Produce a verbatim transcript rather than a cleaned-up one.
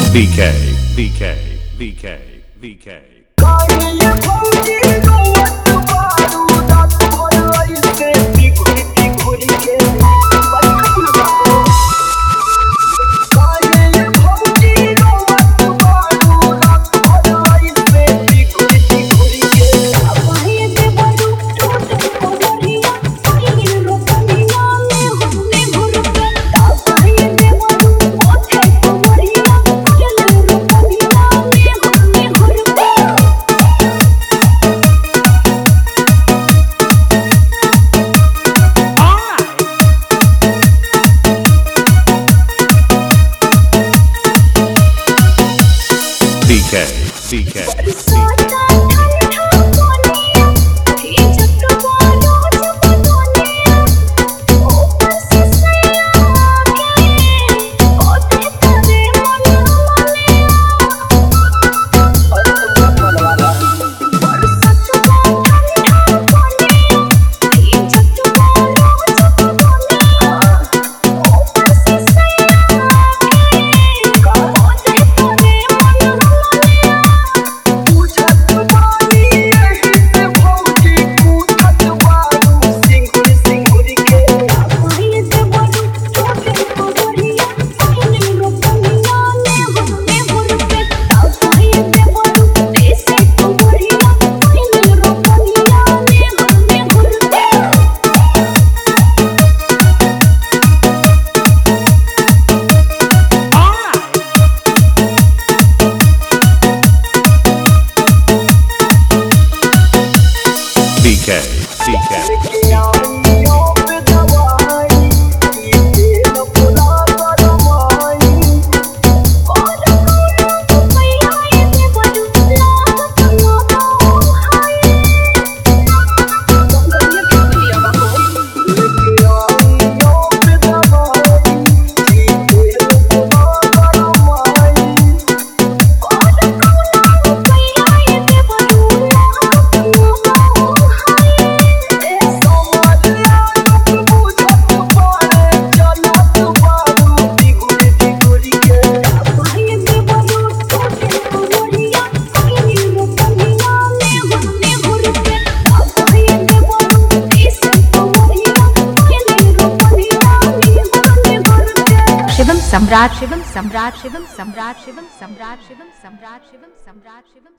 V K, V K, V K, V K. V K, V K, V K. V K, V K. Shivam Samrat Shivam Samrat Shivam Samrat Shivam Samrat Shivam Samrat Shivam Samrat Shivam